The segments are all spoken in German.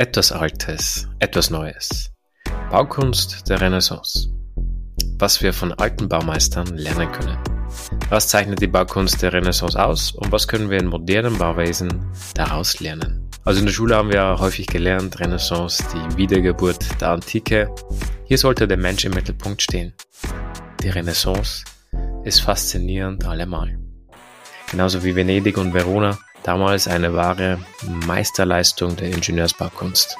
Etwas Altes, etwas Neues. Baukunst der Renaissance. Was wir von alten Baumeistern lernen können. Was zeichnet die Baukunst der Renaissance aus und was können wir in modernen Bauwesen daraus lernen? Also in der Schule haben wir ja häufig gelernt, Renaissance, die Wiedergeburt der Antike. Hier sollte der Mensch im Mittelpunkt stehen. Die Renaissance ist faszinierend allemal. Genauso wie Venedig und Verona, damals eine wahre Meisterleistung der Ingenieursbaukunst.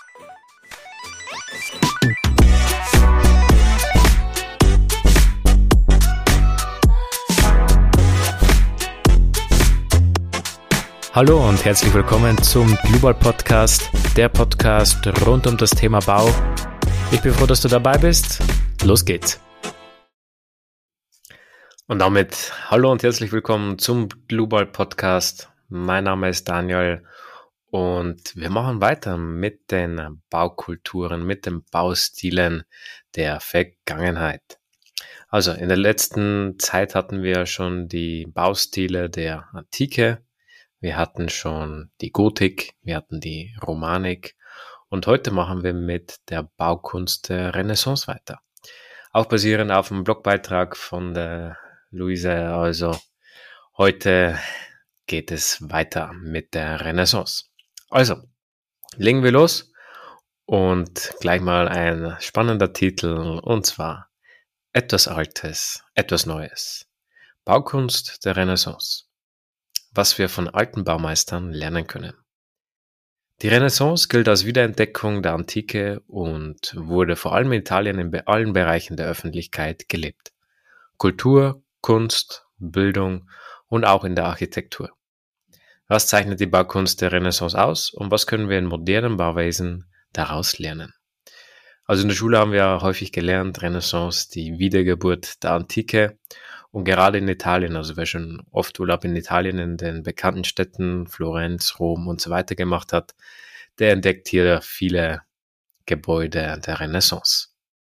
Hallo und herzlich willkommen zum Global Podcast, der Podcast rund um das Thema Bau. Ich bin froh, dass du dabei bist. Los geht's! Und damit hallo und herzlich willkommen zum Global Podcast. Mein Name ist Daniel und wir machen weiter mit den Baukulturen, mit den Baustilen der Vergangenheit. Also in der letzten Zeit hatten wir schon die Baustile der Antike, wir hatten schon die Gotik, wir hatten die Romanik und heute machen wir mit der Baukunst der Renaissance weiter. Auch basierend auf einem Blogbeitrag von der Luise, also heute geht es weiter mit der Renaissance. Also, legen wir los und gleich mal ein spannender Titel und zwar Etwas Altes, etwas Neues. Baukunst der Renaissance. Was wir von alten Baumeistern lernen können. Die Renaissance gilt als Wiederentdeckung der Antike und wurde vor allem in Italien in allen Bereichen der Öffentlichkeit gelebt. Kultur, Kunst, Bildung und auch in der Architektur. Was zeichnet die Baukunst der Renaissance aus und was können wir in modernen Bauwesen daraus lernen? Also in der Schule haben wir häufig gelernt, Renaissance, die Wiedergeburt der Antike und gerade in Italien, also wer schon oft Urlaub in Italien in den bekannten Städten, Florenz, Rom und so weiter gemacht hat, der entdeckt hier viele Gebäude der Renaissance.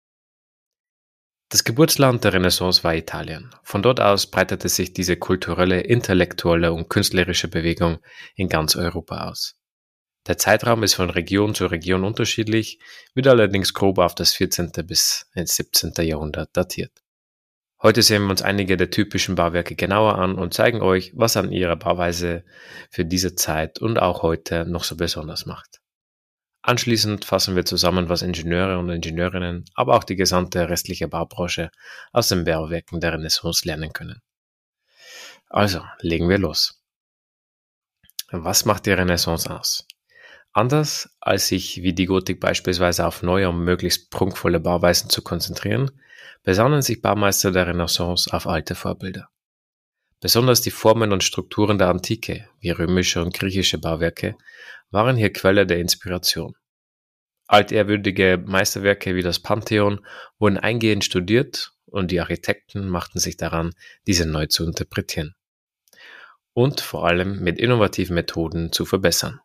Das Geburtsland der Renaissance war Italien. Von dort aus breitete sich diese kulturelle, intellektuelle und künstlerische Bewegung in ganz Europa aus. Der Zeitraum ist von Region zu Region unterschiedlich, wird allerdings grob auf das 14. bis ins 17. Jahrhundert datiert. Heute sehen wir uns einige der typischen Bauwerke genauer an und zeigen euch, was an ihrer Bauweise für diese Zeit und auch heute noch so besonders macht. Anschließend fassen wir zusammen, was Ingenieure und Ingenieurinnen, aber auch die gesamte restliche Baubranche aus den Bauwerken der Renaissance lernen können. Also, legen wir los. Was macht die Renaissance aus? Anders als sich wie die Gotik beispielsweise auf neue und möglichst prunkvolle Bauweisen zu konzentrieren, besannen sich Baumeister der Renaissance auf alte Vorbilder. Besonders die Formen und Strukturen der Antike, wie römische und griechische Bauwerke, waren hier Quelle der Inspiration. Altehrwürdige Meisterwerke wie das Pantheon wurden eingehend studiert und die Architekten machten sich daran, diese neu zu interpretieren und vor allem mit innovativen Methoden zu verbessern.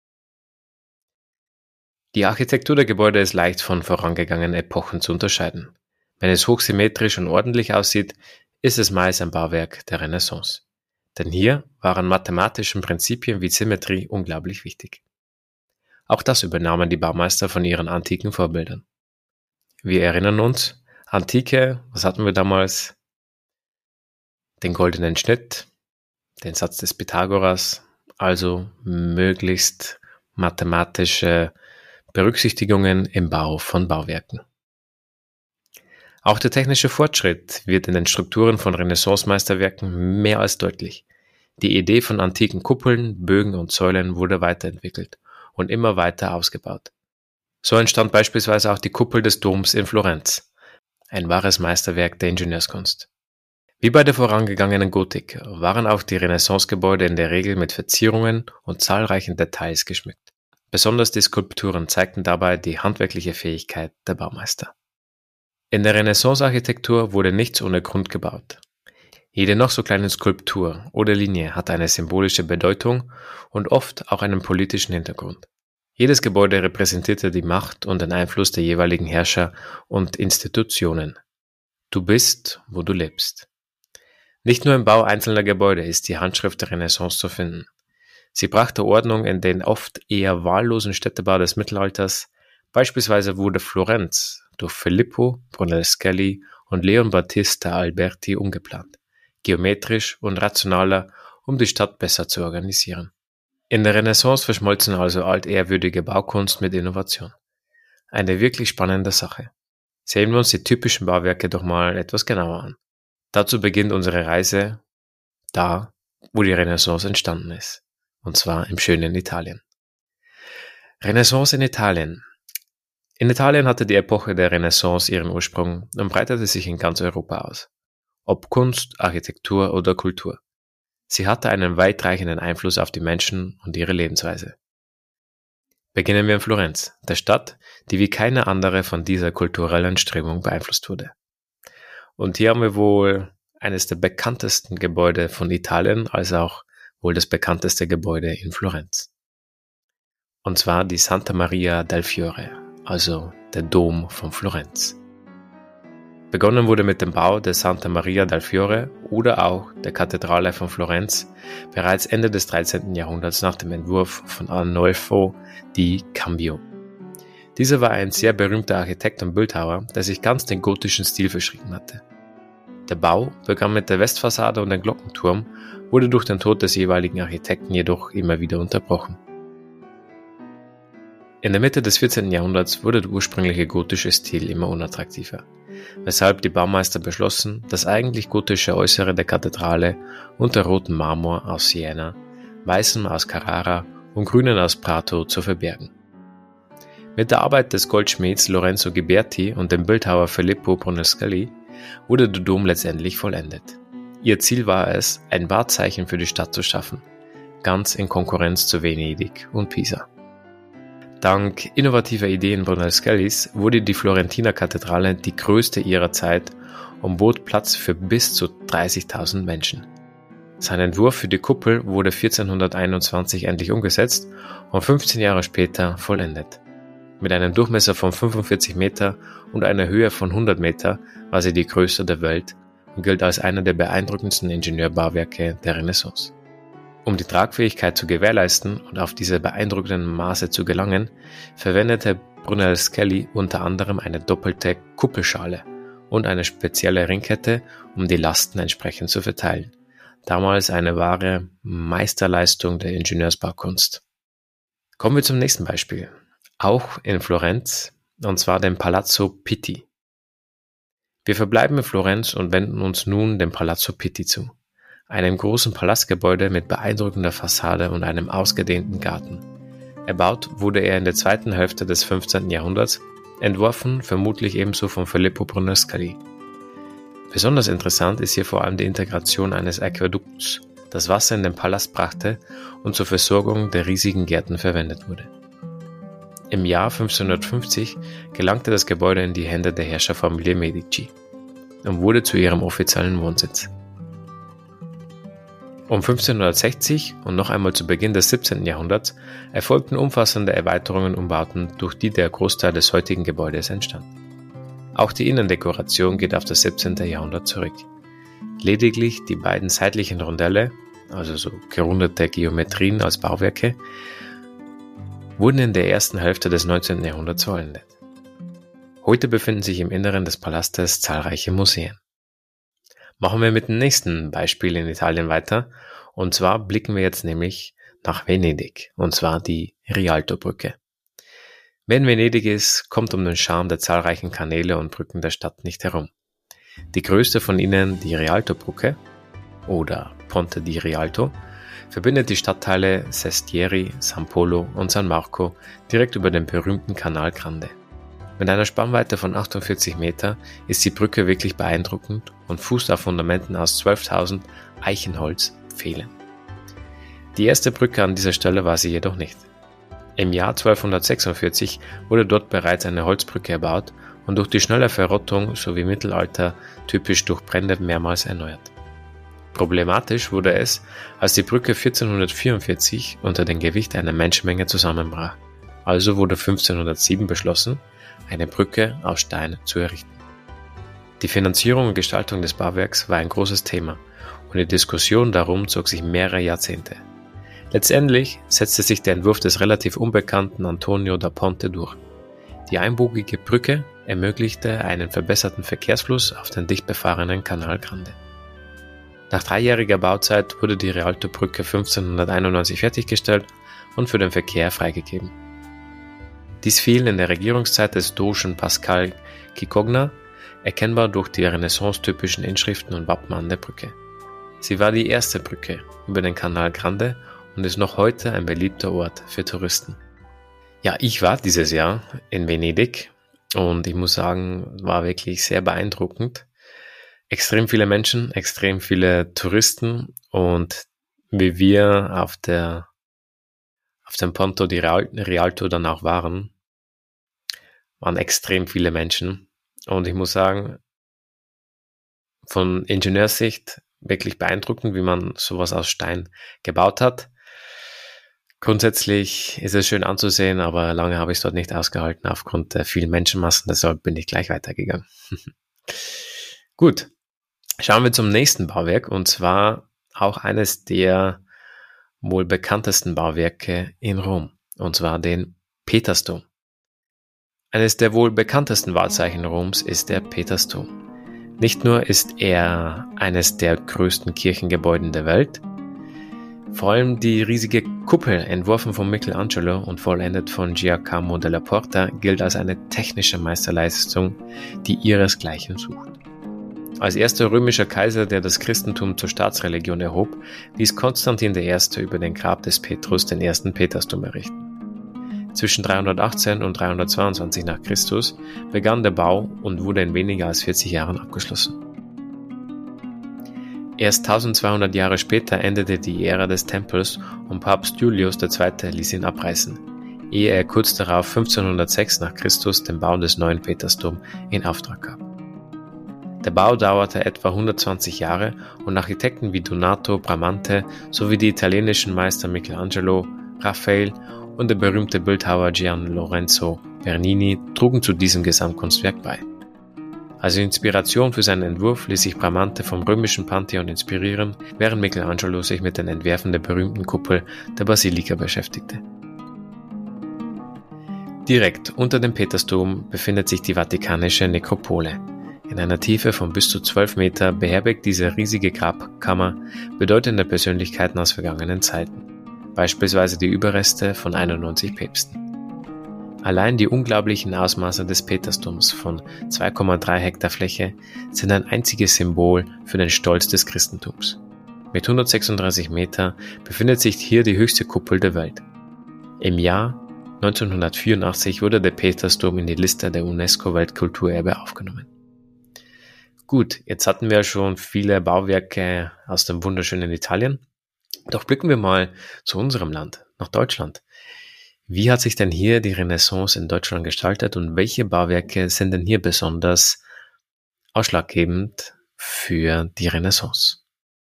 Die Architektur der Gebäude ist leicht von vorangegangenen Epochen zu unterscheiden. Wenn es hochsymmetrisch und ordentlich aussieht, ist es meist ein Bauwerk der Renaissance. Denn hier waren mathematische Prinzipien wie Symmetrie unglaublich wichtig. Auch das übernahmen die Baumeister von ihren antiken Vorbildern. Wir erinnern uns, Antike, was hatten wir damals? Den goldenen Schnitt, den Satz des Pythagoras, also möglichst mathematische Berücksichtigungen im Bau von Bauwerken. Auch der technische Fortschritt wird in den Strukturen von Renaissance-Meisterwerken mehr als deutlich. Die Idee von antiken Kuppeln, Bögen und Säulen wurde weiterentwickelt und immer weiter ausgebaut. So entstand beispielsweise auch die Kuppel des Doms in Florenz, ein wahres Meisterwerk der Ingenieurskunst. Wie bei der vorangegangenen Gotik waren auch die Renaissance-Gebäude in der Regel mit Verzierungen und zahlreichen Details geschmückt. Besonders die Skulpturen zeigten dabei die handwerkliche Fähigkeit der Baumeister. In der Renaissance-Architektur wurde nichts ohne Grund gebaut. Jede noch so kleine Skulptur oder Linie hat eine symbolische Bedeutung und oft auch einen politischen Hintergrund. Jedes Gebäude repräsentierte die Macht und den Einfluss der jeweiligen Herrscher und Institutionen. Du bist, wo du lebst. Nicht nur im Bau einzelner Gebäude ist die Handschrift der Renaissance zu finden. Sie brachte Ordnung in den oft eher wahllosen Städtebau des Mittelalters. Beispielsweise wurde Florenz durch Filippo Brunelleschi und Leon Battista Alberti umgeplant, geometrisch und rationaler, um die Stadt besser zu organisieren. In der Renaissance verschmolzen also altehrwürdige Baukunst mit Innovation. Eine wirklich spannende Sache. Sehen wir uns die typischen Bauwerke doch mal etwas genauer an. Dazu beginnt unsere Reise da, wo die Renaissance entstanden ist. Und zwar im schönen Italien. Renaissance in Italien. In Italien hatte die Epoche der Renaissance ihren Ursprung und breitete sich in ganz Europa aus. Ob Kunst, Architektur oder Kultur. Sie hatte einen weitreichenden Einfluss auf die Menschen und ihre Lebensweise. Beginnen wir in Florenz, der Stadt, die wie keine andere von dieser kulturellen Strömung beeinflusst wurde. Und hier haben wir wohl eines der bekanntesten Gebäude von Italien, als auch wohl das bekannteste Gebäude in Florenz. Und zwar die Santa Maria del Fiore, also der Dom von Florenz. Begonnen wurde mit dem Bau der Santa Maria del Fiore oder auch der Kathedrale von Florenz bereits Ende des 13. Jahrhunderts nach dem Entwurf von Arnolfo di Cambio. Dieser war ein sehr berühmter Architekt und Bildhauer, der sich ganz den gotischen Stil verschrieben hatte. Der Bau begann mit der Westfassade und dem Glockenturm, wurde durch den Tod des jeweiligen Architekten jedoch immer wieder unterbrochen. In der Mitte des 14. Jahrhunderts wurde der ursprüngliche gotische Stil immer unattraktiver, weshalb die Baumeister beschlossen, das eigentlich gotische Äußere der Kathedrale unter rotem Marmor aus Siena, weißem aus Carrara und grünen aus Prato zu verbergen. Mit der Arbeit des Goldschmieds Lorenzo Ghiberti und dem Bildhauer Filippo Brunelleschi wurde der Dom letztendlich vollendet. Ihr Ziel war es, ein Wahrzeichen für die Stadt zu schaffen, ganz in Konkurrenz zu Venedig und Pisa. Dank innovativer Ideen Brunelleschi wurde die Florentiner Kathedrale die größte ihrer Zeit und bot Platz für bis zu 30.000 Menschen. Sein Entwurf für die Kuppel wurde 1421 endlich umgesetzt und 15 Jahre später vollendet. Mit einem Durchmesser von 45 Meter und einer Höhe von 100 Meter war sie die größte der Welt und gilt als einer der beeindruckendsten Ingenieurbauwerke der Renaissance. Um die Tragfähigkeit zu gewährleisten und auf diese beeindruckenden Maße zu gelangen, verwendete Brunelleschi unter anderem eine doppelte Kuppelschale und eine spezielle Ringkette, um die Lasten entsprechend zu verteilen. Damals eine wahre Meisterleistung der Ingenieursbaukunst. Kommen wir zum nächsten Beispiel. Auch in Florenz, und zwar dem Palazzo Pitti. Wir verbleiben in Florenz und wenden uns nun dem Palazzo Pitti zu, einem großen Palastgebäude mit beeindruckender Fassade und einem ausgedehnten Garten. Erbaut wurde er in der zweiten Hälfte des 15. Jahrhunderts, entworfen vermutlich ebenso von Filippo Brunelleschi. Besonders interessant ist hier vor allem die Integration eines Aquädukts, das Wasser in den Palast brachte und zur Versorgung der riesigen Gärten verwendet wurde. Im Jahr 1550 gelangte das Gebäude in die Hände der Herrscherfamilie Medici und wurde zu ihrem offiziellen Wohnsitz. Um 1560 und noch einmal zu Beginn des 17. Jahrhunderts erfolgten umfassende Erweiterungen und Umbauten, durch die der Großteil des heutigen Gebäudes entstand. Auch die Innendekoration geht auf das 17. Jahrhundert zurück. Lediglich die beiden seitlichen Rondelle, also so gerundete Geometrien als Bauwerke, wurden in der ersten Hälfte des 19. Jahrhunderts vollendet. Heute befinden sich im Inneren des Palastes zahlreiche Museen. Machen wir mit dem nächsten Beispiel in Italien weiter, und zwar blicken wir jetzt nämlich nach Venedig, und zwar die Rialtobrücke. Wer in Venedig ist, kommt um den Charme der zahlreichen Kanäle und Brücken der Stadt nicht herum. Die größte von ihnen, die Rialtobrücke oder Ponte di Rialto, verbindet die Stadtteile Sestieri, San Polo und San Marco direkt über den berühmten Canal Grande. Mit einer Spannweite von 48 Meter ist die Brücke wirklich beeindruckend und fußt auf Fundamenten aus 12.000 Eichenholzpfählen. Die erste Brücke an dieser Stelle war sie jedoch nicht. Im Jahr 1246 wurde dort bereits eine Holzbrücke erbaut und durch die schnelle Verrottung sowie Mittelalter typisch durch Brände mehrmals erneuert. Problematisch wurde es, als die Brücke 1444 unter dem Gewicht einer Menschenmenge zusammenbrach. Also wurde 1507 beschlossen, eine Brücke aus Stein zu errichten. Die Finanzierung und Gestaltung des Bauwerks war ein großes Thema und die Diskussion darum zog sich mehrere Jahrzehnte. Letztendlich setzte sich der Entwurf des relativ unbekannten Antonio da Ponte durch. Die einbogige Brücke ermöglichte einen verbesserten Verkehrsfluss auf den dicht befahrenen Canal Grande. Nach 3-jähriger Bauzeit wurde die Rialto-Brücke 1591 fertiggestellt und für den Verkehr freigegeben. Dies fiel in der Regierungszeit des Dogen Pascal Cicogna, erkennbar durch die Renaissance-typischen Inschriften und Wappen an der Brücke. Sie war die erste Brücke über den Canal Grande und ist noch heute ein beliebter Ort für Touristen. Ja, ich war dieses Jahr in Venedig und ich muss sagen, war wirklich sehr beeindruckend. Extrem viele Menschen, extrem viele Touristen und wie wir auf dem Ponto di Rialto dann auch waren extrem viele Menschen und ich muss sagen, von Ingenieurssicht wirklich beeindruckend, wie man sowas aus Stein gebaut hat. Grundsätzlich ist es schön anzusehen, aber lange habe ich es dort nicht ausgehalten aufgrund der vielen Menschenmassen, deshalb bin ich gleich weitergegangen. Gut, schauen wir zum nächsten Bauwerk und zwar auch eines der wohl bekanntesten Bauwerke in Rom, und zwar den Petersdom. Eines der wohl bekanntesten Wahrzeichen Roms ist der Petersdom. Nicht nur ist er eines der größten Kirchengebäude der Welt, vor allem die riesige Kuppel, entworfen von Michelangelo und vollendet von Giacomo della Porta, gilt als eine technische Meisterleistung, die ihresgleichen sucht. Als erster römischer Kaiser, der das Christentum zur Staatsreligion erhob, ließ Konstantin I. über den Grab des Petrus den ersten Petersdom errichten. Zwischen 318 und 322 nach Christus begann der Bau und wurde in weniger als 40 Jahren abgeschlossen. Erst 1200 Jahre später endete die Ära des Tempels und Papst Julius II. Ließ ihn abreißen, ehe er kurz darauf 1506 nach Christus den Bau des neuen Petersdom in Auftrag gab. Der Bau dauerte etwa 120 Jahre und Architekten wie Donato Bramante sowie die italienischen Meister Michelangelo, Raphael und der berühmte Bildhauer Gian Lorenzo Bernini trugen zu diesem Gesamtkunstwerk bei. Als Inspiration für seinen Entwurf ließ sich Bramante vom römischen Pantheon inspirieren, während Michelangelo sich mit den Entwerfen der berühmten Kuppel der Basilika beschäftigte. Direkt unter dem Petersdom befindet sich die Vatikanische Nekropole. In einer Tiefe von bis zu 12 Meter beherbergt diese riesige Grabkammer bedeutende Persönlichkeiten aus vergangenen Zeiten, beispielsweise die Überreste von 91 Päpsten. Allein die unglaublichen Ausmaße des Petersdoms von 2,3 Hektar Fläche sind ein einziges Symbol für den Stolz des Christentums. Mit 136 Meter befindet sich hier die höchste Kuppel der Welt. Im Jahr 1984 wurde der Petersdom in die Liste der UNESCO-Weltkulturerbe aufgenommen. Gut, jetzt hatten wir schon viele Bauwerke aus dem wunderschönen Italien. Doch blicken wir mal zu unserem Land, nach Deutschland. Wie hat sich denn hier die Renaissance in Deutschland gestaltet und welche Bauwerke sind denn hier besonders ausschlaggebend für die Renaissance?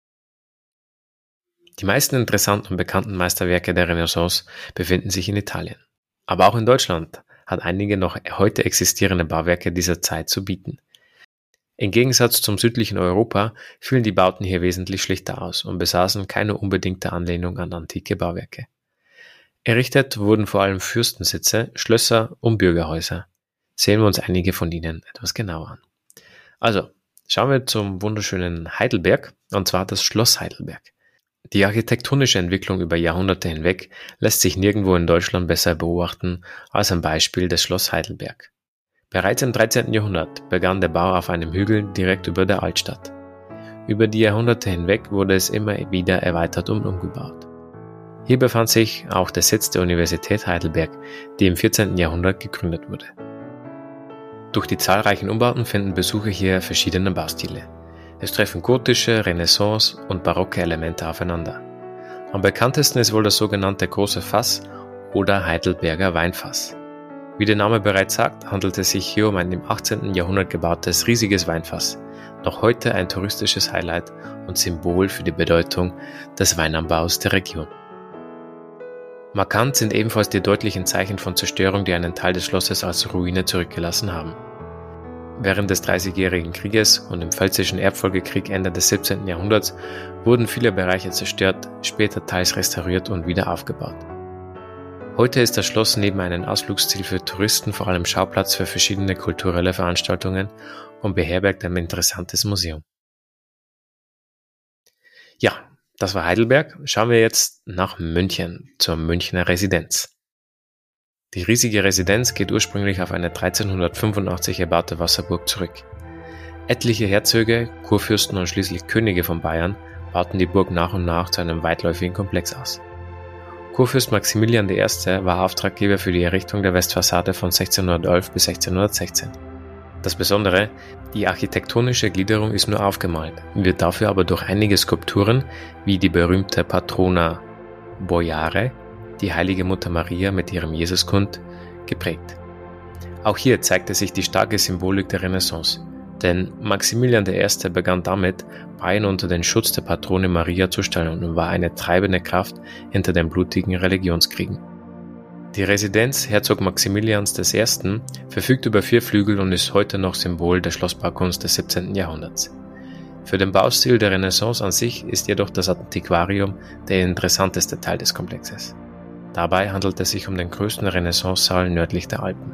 Die meisten interessanten und bekannten Meisterwerke der Renaissance befinden sich in Italien. Aber auch in Deutschland hat einige noch heute existierende Bauwerke dieser Zeit zu bieten. Im Gegensatz zum südlichen Europa fielen die Bauten hier wesentlich schlichter aus und besaßen keine unbedingte Anlehnung an antike Bauwerke. Errichtet wurden vor allem Fürstensitze, Schlösser und Bürgerhäuser. Sehen wir uns einige von ihnen etwas genauer an. Also, schauen wir zum wunderschönen Heidelberg, und zwar das Schloss Heidelberg. Die architektonische Entwicklung über Jahrhunderte hinweg lässt sich nirgendwo in Deutschland besser beobachten als am Beispiel des Schloss Heidelberg. Bereits im 13. Jahrhundert begann der Bau auf einem Hügel direkt über der Altstadt. Über die Jahrhunderte hinweg wurde es immer wieder erweitert und umgebaut. Hier befand sich auch der Sitz der Universität Heidelberg, die im 14. Jahrhundert gegründet wurde. Durch die zahlreichen Umbauten finden Besucher hier verschiedene Baustile. Es treffen gotische, Renaissance und barocke Elemente aufeinander. Am bekanntesten ist wohl das sogenannte Große Fass oder Heidelberger Weinfass. Wie der Name bereits sagt, handelt es sich hier um ein im 18. Jahrhundert gebautes riesiges Weinfass, noch heute ein touristisches Highlight und Symbol für die Bedeutung des Weinanbaus der Region. Markant sind ebenfalls die deutlichen Zeichen von Zerstörung, die einen Teil des Schlosses als Ruine zurückgelassen haben. Während des Dreißigjährigen Krieges und im Pfälzischen Erbfolgekrieg Ende des 17. Jahrhunderts wurden viele Bereiche zerstört, später teils restauriert und wieder aufgebaut. Heute ist das Schloss neben einem Ausflugsziel für Touristen vor allem Schauplatz für verschiedene kulturelle Veranstaltungen und beherbergt ein interessantes Museum. Ja, das war Heidelberg. Schauen wir jetzt nach München, zur Münchner Residenz. Die riesige Residenz geht ursprünglich auf eine 1385 erbaute Wasserburg zurück. Etliche Herzöge, Kurfürsten und schließlich Könige von Bayern bauten die Burg nach und nach zu einem weitläufigen Komplex aus. Kurfürst Maximilian I. war Auftraggeber für die Errichtung der Westfassade von 1611 bis 1616. Das Besondere, die architektonische Gliederung ist nur aufgemalt, wird dafür aber durch einige Skulpturen, wie die berühmte Patrona Boiare, die heilige Mutter Maria mit ihrem Jesuskund, geprägt. Auch hier zeigte sich die starke Symbolik der Renaissance, denn Maximilian I. begann damit, Bayern unter den Schutz der Patrone Maria zu stellen und war eine treibende Kraft hinter den blutigen Religionskriegen. Die Residenz Herzog Maximilians I. verfügt über 4 Flügel und ist heute noch Symbol der Schlossbaukunst des 17. Jahrhunderts. Für den Baustil der Renaissance an sich ist jedoch das Antiquarium der interessanteste Teil des Komplexes. Dabei handelt es sich um den größten Renaissance-Saal nördlich der Alpen.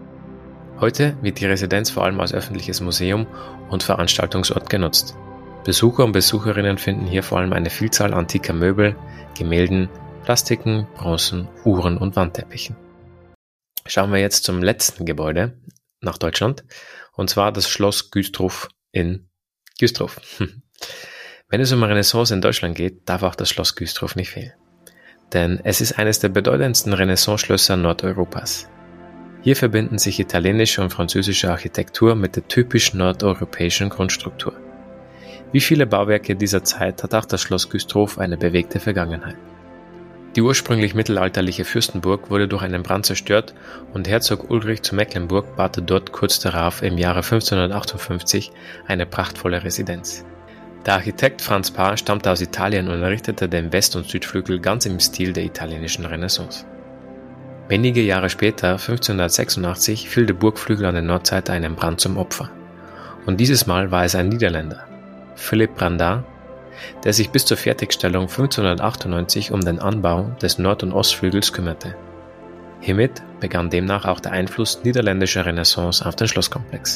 Heute wird die Residenz vor allem als öffentliches Museum und Veranstaltungsort genutzt. Besucher und Besucherinnen finden hier vor allem eine Vielzahl antiker Möbel, Gemälden, Plastiken, Bronzen, Uhren und Wandteppichen. Schauen wir jetzt zum letzten Gebäude nach Deutschland, und zwar das Schloss Güstrow in Güstrow. Wenn es um Renaissance in Deutschland geht, darf auch das Schloss Güstrow nicht fehlen. Denn es ist eines der bedeutendsten Renaissance-Schlösser Nordeuropas. Hier verbinden sich italienische und französische Architektur mit der typisch nordeuropäischen Grundstruktur. Wie viele Bauwerke dieser Zeit hat auch das Schloss Güstrow eine bewegte Vergangenheit. Die ursprünglich mittelalterliche Fürstenburg wurde durch einen Brand zerstört und Herzog Ulrich zu Mecklenburg baute dort kurz darauf im Jahre 1558 eine prachtvolle Residenz. Der Architekt Franz Paar stammte aus Italien und errichtete den West- und Südflügel ganz im Stil der italienischen Renaissance. Wenige Jahre später, 1586, fiel der Burgflügel an der Nordseite einem Brand zum Opfer. Und dieses Mal war es ein Niederländer, Philipp Brandart, der sich bis zur Fertigstellung 1598 um den Anbau des Nord- und Ostflügels kümmerte. Hiermit begann demnach auch der Einfluss niederländischer Renaissance auf den Schlosskomplex.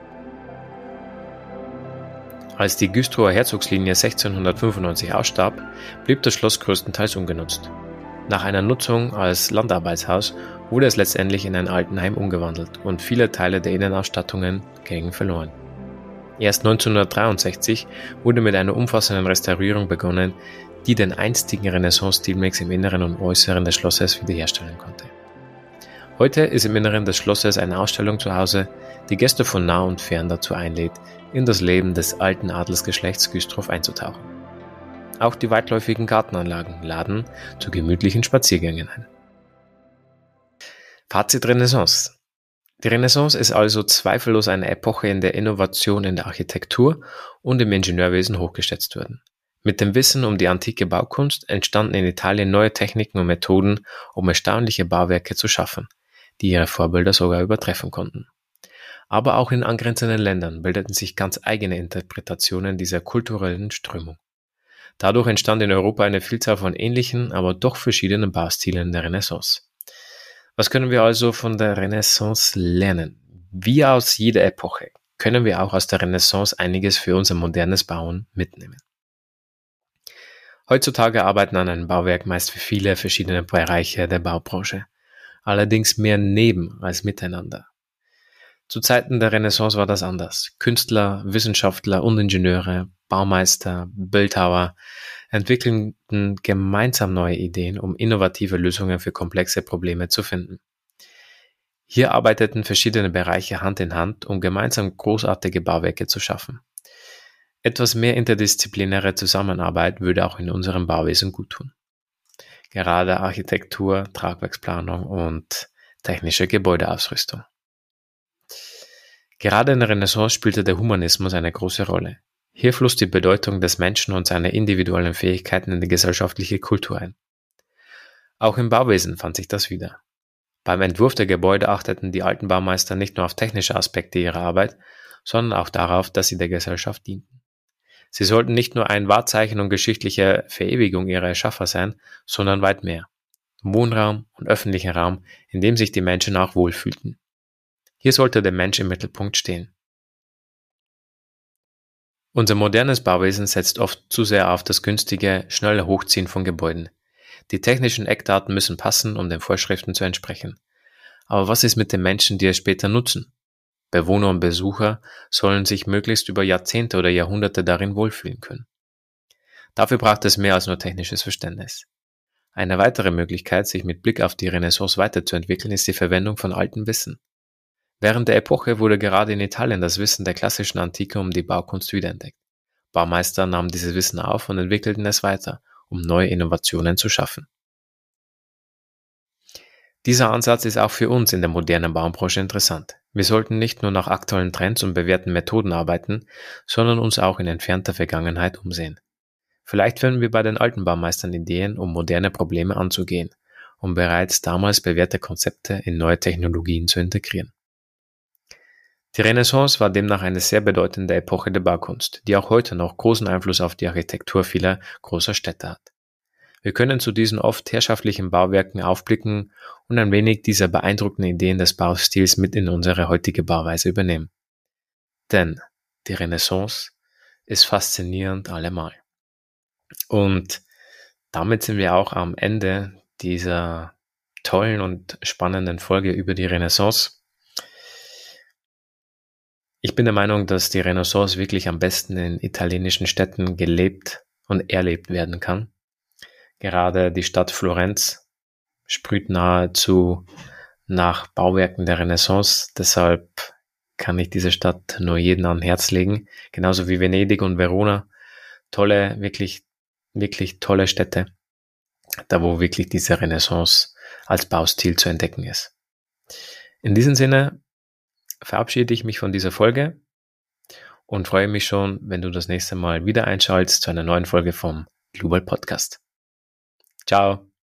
Als die Güstrower Herzogslinie 1695 ausstarb, blieb das Schloss größtenteils ungenutzt. Nach einer Nutzung als Landarbeitshaus wurde es letztendlich in ein Altenheim umgewandelt und viele Teile der Innenausstattungen gingen verloren. Erst 1963 wurde mit einer umfassenden Restaurierung begonnen, die den einstigen Renaissance-Stilmix im Inneren und Äußeren des Schlosses wiederherstellen konnte. Heute ist im Inneren des Schlosses eine Ausstellung zu Hause, die Gäste von nah und fern dazu einlädt, in das Leben des alten Adelsgeschlechts Güstrow einzutauchen. Auch die weitläufigen Gartenanlagen laden zu gemütlichen Spaziergängen ein. Fazit Renaissance. Die Renaissance ist also zweifellos eine Epoche, in der Innovation in der Architektur und im Ingenieurwesen hochgeschätzt wurden. Mit dem Wissen um die antike Baukunst entstanden in Italien neue Techniken und Methoden, um erstaunliche Bauwerke zu schaffen, die ihre Vorbilder sogar übertreffen konnten. Aber auch in angrenzenden Ländern bildeten sich ganz eigene Interpretationen dieser kulturellen Strömung. Dadurch entstand in Europa eine Vielzahl von ähnlichen, aber doch verschiedenen Baustilen der Renaissance. Was können wir also von der Renaissance lernen? Wie aus jeder Epoche können wir auch aus der Renaissance einiges für unser modernes Bauen mitnehmen. Heutzutage arbeiten an einem Bauwerk meist für viele verschiedene Bereiche der Baubranche, allerdings mehr neben als miteinander. Zu Zeiten der Renaissance war das anders. Künstler, Wissenschaftler und Ingenieure, Baumeister, Bildhauer entwickelten gemeinsam neue Ideen, um innovative Lösungen für komplexe Probleme zu finden. Hier arbeiteten verschiedene Bereiche Hand in Hand, um gemeinsam großartige Bauwerke zu schaffen. Etwas mehr interdisziplinäre Zusammenarbeit würde auch in unserem Bauwesen guttun. Gerade Architektur, Tragwerksplanung und technische Gebäudeausrüstung. Gerade in der Renaissance spielte der Humanismus eine große Rolle. Hier floss die Bedeutung des Menschen und seiner individuellen Fähigkeiten in die gesellschaftliche Kultur ein. Auch im Bauwesen fand sich das wieder. Beim Entwurf der Gebäude achteten die alten Baumeister nicht nur auf technische Aspekte ihrer Arbeit, sondern auch darauf, dass sie der Gesellschaft dienten. Sie sollten nicht nur ein Wahrzeichen und geschichtliche Verewigung ihrer Erschaffer sein, sondern weit mehr. Wohnraum und öffentlicher Raum, in dem sich die Menschen auch wohlfühlten. Hier sollte der Mensch im Mittelpunkt stehen. Unser modernes Bauwesen setzt oft zu sehr auf das günstige, schnelle Hochziehen von Gebäuden. Die technischen Eckdaten müssen passen, um den Vorschriften zu entsprechen. Aber was ist mit den Menschen, die es später nutzen? Bewohner und Besucher sollen sich möglichst über Jahrzehnte oder Jahrhunderte darin wohlfühlen können. Dafür braucht es mehr als nur technisches Verständnis. Eine weitere Möglichkeit, sich mit Blick auf die Renaissance weiterzuentwickeln, ist die Verwendung von altem Wissen. Während der Epoche wurde gerade in Italien das Wissen der klassischen Antike um die Baukunst wiederentdeckt. Baumeister nahmen dieses Wissen auf und entwickelten es weiter, um neue Innovationen zu schaffen. Dieser Ansatz ist auch für uns in der modernen Baubranche interessant. Wir sollten nicht nur nach aktuellen Trends und bewährten Methoden arbeiten, sondern uns auch in entfernter Vergangenheit umsehen. Vielleicht finden wir bei den alten Baumeistern Ideen, um moderne Probleme anzugehen, um bereits damals bewährte Konzepte in neue Technologien zu integrieren. Die Renaissance war demnach eine sehr bedeutende Epoche der Baukunst, die auch heute noch großen Einfluss auf die Architektur vieler großer Städte hat. Wir können zu diesen oft herrschaftlichen Bauwerken aufblicken und ein wenig dieser beeindruckenden Ideen des Baustils mit in unsere heutige Bauweise übernehmen. Denn die Renaissance ist faszinierend allemal. Und damit sind wir auch am Ende dieser tollen und spannenden Folge über die Renaissance. Ich bin der Meinung, dass die Renaissance wirklich am besten in italienischen Städten gelebt und erlebt werden kann. Gerade die Stadt Florenz sprüht nahezu nach Bauwerken der Renaissance. Deshalb kann ich diese Stadt nur jedem ans Herz legen. Genauso wie Venedig und Verona. Tolle, wirklich tolle Städte. Da wo wirklich diese Renaissance als Baustil zu entdecken ist. In diesem Sinne verabschiede ich mich von dieser Folge und freue mich schon, wenn du das nächste Mal wieder einschaltest zu einer neuen Folge vom Global Podcast. Ciao!